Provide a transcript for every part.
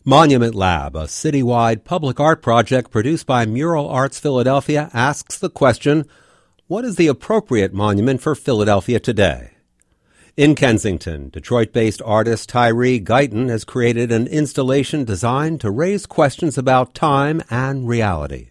Monument Lab, a citywide public art project produced by Mural Arts Philadelphia, asks the question, what is the appropriate monument for Philadelphia today? In Kensington, Detroit-based artist Tyree Guyton has created an installation designed to raise questions about time and reality.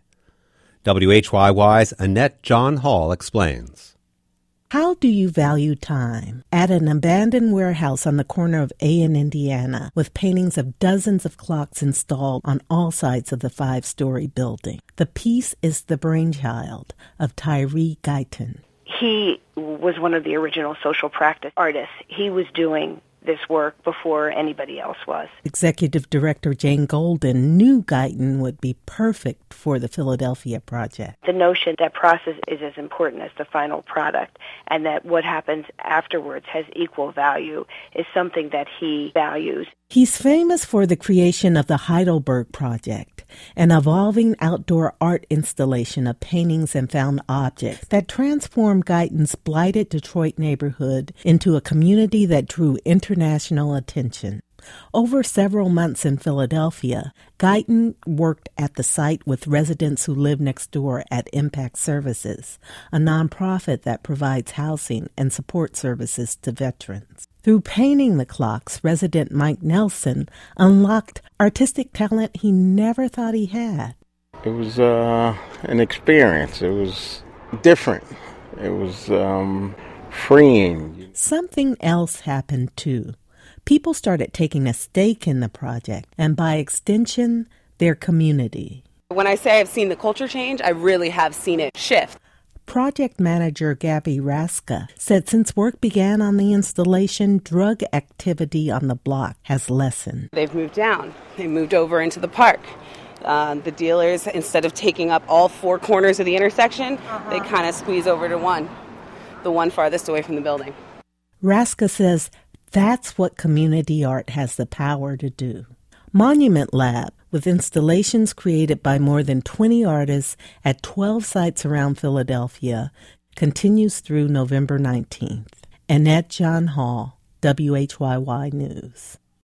WHYY's Annette John Hall explains. How do you value time? At an abandoned warehouse on the corner of A and Indiana, with paintings of dozens of clocks installed on all sides of the 5-story building. The piece is the brainchild of Tyree Guyton. He was one of the original social practice artists. He was doing this work before anybody else was. Executive Director Jane Golden knew Guyton would be perfect for the Philadelphia project. The notion that process is as important as the final product and that what happens afterwards has equal value is something that he values. He's famous for the creation of the Heidelberg Project, an evolving outdoor art installation of paintings and found objects that transformed Guyton's blighted Detroit neighborhood into a community that drew international attention. Over several months in Philadelphia, Guyton worked at the site with residents who live next door at Impact Services, a nonprofit that provides housing and support services to veterans. Through painting the clocks, resident Mike Nelson unlocked artistic talent he never thought he had. It was an experience. It was different. It was freeing. Something else happened, too. People started taking a stake in the project, and by extension, their community. When I say I've seen the culture change, I really have seen it shift. Project manager Gabby Raska said since work began on the installation, drug activity on the block has lessened. They've moved down. They moved over into the park. The dealers, instead of taking up all 4 corners of the intersection, they kind of squeeze over to the one farthest away from the building. Raska says that's what community art has the power to do. Monument Lab, with installations created by more than 20 artists at 12 sites around Philadelphia, continues through November 19th. Annette John Hall, WHYY News.